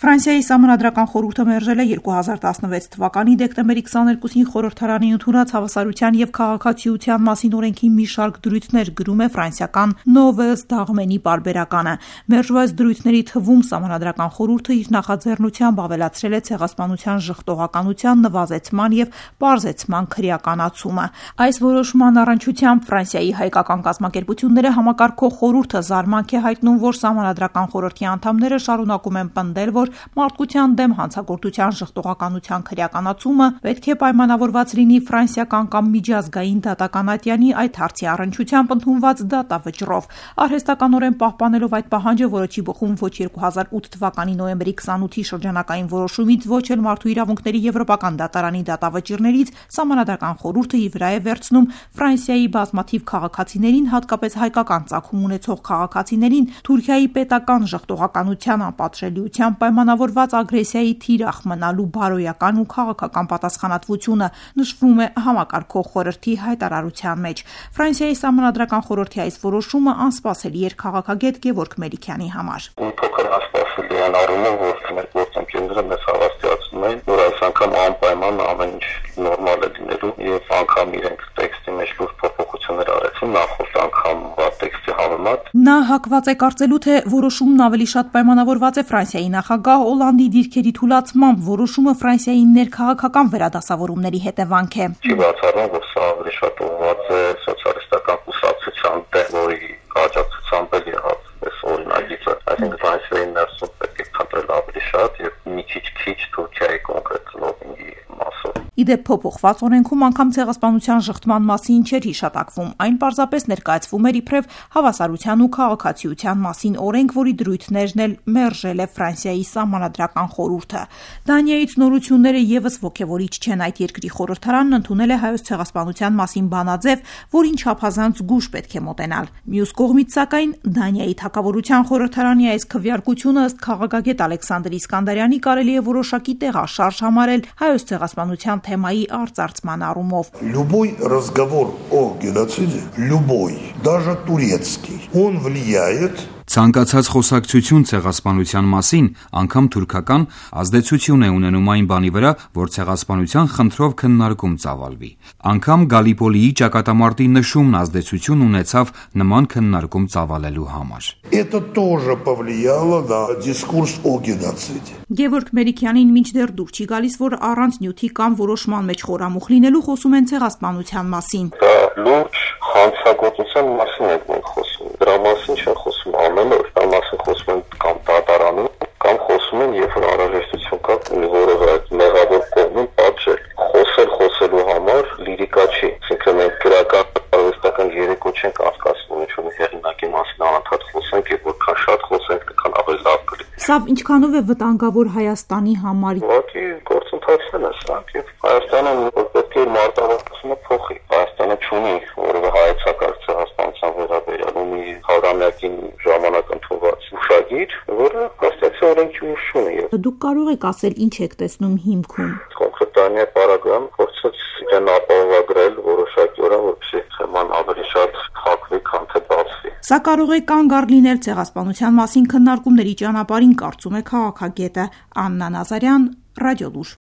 Ֆրանսիայի Սահմանադրական խորհուրդը մերժել է 2016 թվականի դեկտեմբերի 22-ին խորհրդարանի ընդունած հավասարության և քաղաքացիության մասին օրենքի մի շարք դրույթներ, գրում է ֆրանսիական Nouvelles d'Arménie պարբերականը։ Մերժված դրույթների թվում Սահմանադրական խորհուրդը իր նախաձեռնությամբ ավելացրել է ցեղասպանության ժխտողականության նվազեցման և պարզեցման քրեականացումը։ Այս որոշման առնչությամբ Ֆրանսիայի հայկական կազմակերպությունները համակարգող խորհուրդը զարմանք է հայտնում, որ Սահմանադրական խորհրդի անդամները շարունակում են պնդել, որ մարդկության դեմ հանցագործության ժխտողականության քրեականացումը պետք է պայմանավորված լինի ֆրանսիական կամ միջազգային դատական ատյանի այդ հարցի առնչությամբ ընդունված դատավճռով։ Արհեստականորեն պահպանելով այդ պահանջը, որը չի բխում ոչ 2008 թվականի նոյեմբերի 28-ի շրջանակային որոշումից, ոչ էլ Մարդու իրավունքների Եվրոպական դատարանի դատավճիռներից, Սահմանադրական խորհուրդը ի վրա է վերցնում Ֆրանսիայի բազմաթիվ քաղաքացիներին, հատկապես հայկական ծագում ունեցող քաղաքացիներին, Թուրքիայի պետական ժխտողականության անպատժելիությամբ պայմանավորված ագրեսիայի թիրախ մնալու բարոյական ու քաղաքական պատասխանատվությունը, նշվում է համակարգող խորհրդի հայտարարության մեջ։ Ֆրանսիայի Սահմանադրական խորհրդի այս որոշումը անսպասելի էր քաղաքագետ Գևորգ Մելիքյանի համար։ Փոքր անսպասելի են առումով, որ մեր գործընկերները մեզ հավաստիացնում են, որ այս անգամ անպայման ամեն ինչ նորմալ է լինելու եւ անգամ իրենք տեքստի մեջ լուրջ փոփոխություններ արեցին նախորդ անգամ տեքստի համեմատ։ Նա հակված է կարծելու, թե որոշումն ավելի շատ պայմանավորված է Ֆրանսիայի նախագահ Օլանդի դիրքերի թուլացմամբ, որոշումը Ֆրանսիայի ներքաղաքական վերադասավորումների հետևանք է։ Չի բացառում, որ սա ավելի շատ ուղղված է սոցիալիստական կուսակցության դեմ, որի աջակցությամբ էլ եղավ այս օրինագիծը։ Այսինքն Ֆրանսիայի ներսում պետք է փնտրել ավելի շատ եւ մի քիչ Թուրքիայի կոնկրետ լոբինգի մասով։ Իդեպ փոփոխված օրենքում անգամ ցեղասպանության ժխտման մասին չէր հիշատակվում։ Այն պարզապես ներկայացվում էր իբրև հավասարության ու քաղաքացիության մասին օրենք, որի դրույթներն էլ մերժել է Ֆրանսիայի Սահմանադրական խորհուրդը։ Դանիայից նորությունները եւս ոգևորիչ չեն։ Այդ երկրի խորհրդարանն ընդունել է հայոց ցեղասպանության մասին բանաձև, որին չափազանց զգուշ պետք է մոտենալ։ Մյուս կողմից, սակայն, Դանիայի թագավորության խորհրդարանի այս քվեարկությունը ըստ քաղաքագետ Ալեքսանդր Իսկանդարյանի կարելի է որոշակի տեղաշարժ համարել հայոց ցեղասպանության թեմայի արծարծման առումով։ Любой разговор о геноциде, любой, даже турецкий, он влияет. Ցանկացած խոսակցություն ցեղասպանության մասին, անգամ թուրքական, ազդեցություն է ունենում այն բանի վրա, որ ցեղասպանության խնդրով քննարկում ծավալվի։ Անգամ Գալիպոլիի ճակատամարտի նշումն ազդեցություն ունեցավ նման քննարկում ծավալելու համար։ Это тоже повлияло на дискурс о геноциде. Գևորգ Մելիքյանին մինչդեռ դուր չի գալիս, որ առանց նյութի կամ որոշման մեջ խորամուխ լինելու խոսում են ցեղասպանության մասին։ Դա լուրջ հանցագործության մասին է խոսում։ Դրա մասին չեն խոսում ամեն օր, դա մասին խոսում են կամ դատարանում, կամ խոսում են, երբ որ անհրաժեշտություն կա որևէ մեղավոր կողմին պատժել։ Խոսելու համար լիրիկա չի։ Այսինքն մենք գրական արվեստական երեկո չենք անցկացնում, ինչ-որ հեղինակի մասին անընդհատ խոսենք, եւ որքան շատ խոսենք, այնքան ավելի լավ կլինի։ Սա ինչքանով է վտանգավոր Հայաստանի համար։ Ուղղակի գործընթացն է սա, եւ Հայաստանը պետք է մարտավարությունը փոխի։ Հայաստանը չունի որևէ հայեցակարգ ցեղասպանության վերաբերյալ մի հարամյակին ժամանակ ընդունված ուշագիր, որը կոստացի օրենքի ուժ ունի։ Դուք կարող եք ասել ինչ եք տեսնում հիմքում։ Կոնկրետ Դանիայի պարագրամ փորձեց իրեն ապահովագրել որոշակիորեն, որպեսզի թեման ավելի շատ փակվի, քան թե բացվի։ Սա կարող է կանգ առ լինել ցեղասպանության մասին քննարկումների ճանապարհին, կարծում է քաղաքագետը Աննա Նազարյան, Ռադիոլուր։